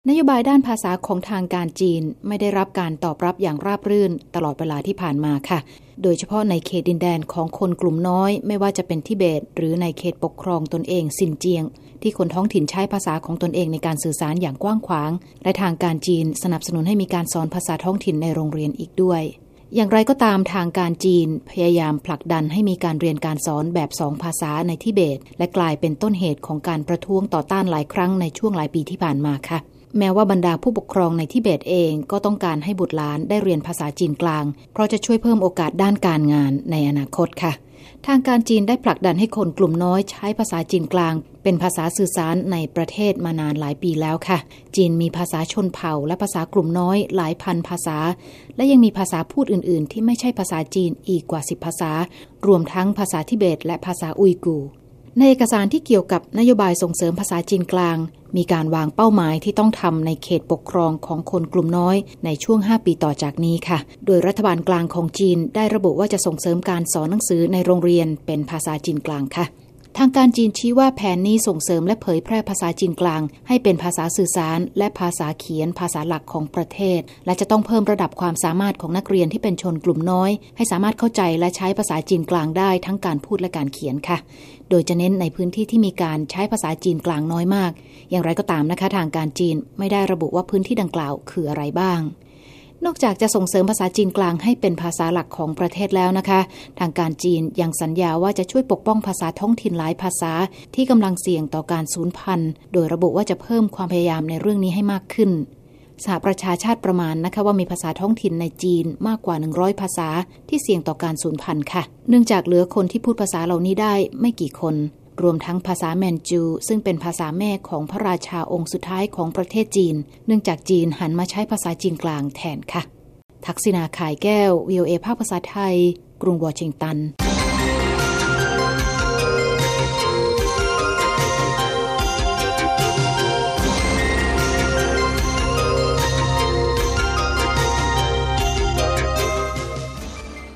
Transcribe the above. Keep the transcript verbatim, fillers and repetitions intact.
นโยบายด้านภาษาของทางการจีนไม่ได้รับการตอบรับอย่างราบรื่นตลอดเวลาที่ผ่านมาค่ะโดยเฉพาะในเขตดินแดนของคนกลุ่มน้อยไม่ว่าจะเป็นทิเบตหรือในเขตปกครองตนเองซินเจียงที่คนท้องถิ่นใช้ภาษาของตนเองในการสื่อสารอย่างกว้างขวางและทางการจีนสนับสนุนให้มีการสอนภาษาท้องถิ่นในโรงเรียนอีกด้วยอย่างไรก็ตามทางการจีนพยายามผลักดันให้มีการเรียนการสอนแบบสองภาษาในทิเบตและกลายเป็นต้นเหตุของการประท้วงต่อต้านหลายครั้งในช่วงหลายปีที่ผ่านมาค่ะแม้ว่าบรรดาผู้ปกครองในทิเบตเองก็ต้องการให้บุตรหลานได้เรียนภาษาจีนกลางเพราะจะช่วยเพิ่มโอกาสด้านการงานในอนาคตค่ะทางการจีนได้ผลักดันให้คนกลุ่มน้อยใช้ภาษาจีนกลางเป็นภาษาสื่อสารในประเทศมานานหลายปีแล้วค่ะจีนมีภาษาชนเผ่าและภาษากลุ่มน้อยหลายพันภาษาและยังมีภาษาพูดอื่นๆที่ไม่ใช่ภาษาจีนอีกกว่าสิบภาษารวมทั้งภาษาทิเบตและภาษาอุยกูร์ในเอกสารที่เกี่ยวกับนโยบายส่งเสริมภาษาจีนกลางมีการวางเป้าหมายที่ต้องทำในเขตปกครองของคนกลุ่มน้อยในช่วงห้าปีต่อจากนี้ค่ะโดยรัฐบาลกลางของจีนได้ระบุว่าจะส่งเสริมการสอนหนังสือในโรงเรียนเป็นภาษาจีนกลางค่ะทางการจีนชี้ว่าแผนนี้ส่งเสริมและเผยแพร่ภาษาจีนกลางให้เป็นภาษาสื่อสารและภาษาเขียนภาษาหลักของประเทศและจะต้องเพิ่มระดับความสามารถของนักเรียนที่เป็นชนกลุ่มน้อยให้สามารถเข้าใจและใช้ภาษาจีนกลางได้ทั้งการพูดและการเขียนค่ะโดยจะเน้นในพื้นที่ที่มีการใช้ภาษาจีนกลางน้อยมากอย่างไรก็ตามนะคะทางการจีนไม่ได้ระบุว่าพื้นที่ดังกล่าวคืออะไรบ้างนอกจากจะส่งเสริมภาษาจีนกลางให้เป็นภาษาหลักของประเทศแล้วนะคะทางการจีนยังสัญญาว่าจะช่วยปกป้องภาษาท้องถิ่นหลายภาษาที่กำลังเสี่ยงต่อการสูญพันธุ์โดยระบุว่าจะเพิ่มความพยายามในเรื่องนี้ให้มากขึ้นสหประชาชาติประมาณนะคะว่ามีภาษาท้องถิ่นในจีนมากกว่าหนึ่งร้อยภาษาที่เสี่ยงต่อการสูญพันธุ์ค่ะเนื่องจากเหลือคนที่พูดภาษาเหล่านี้ได้ไม่กี่คนรวมทั้งภาษาแมนจูซึ่งเป็นภาษาแม่ของพระราชาองค์สุดท้ายของประเทศจีนเนื่องจากจีนหันมาใช้ภาษาจีนกลางแทนค่ะทักษิณา ข่ายแก้ว วี โอ เอ ภาคภาษาไทยกรุงวอชิงตัน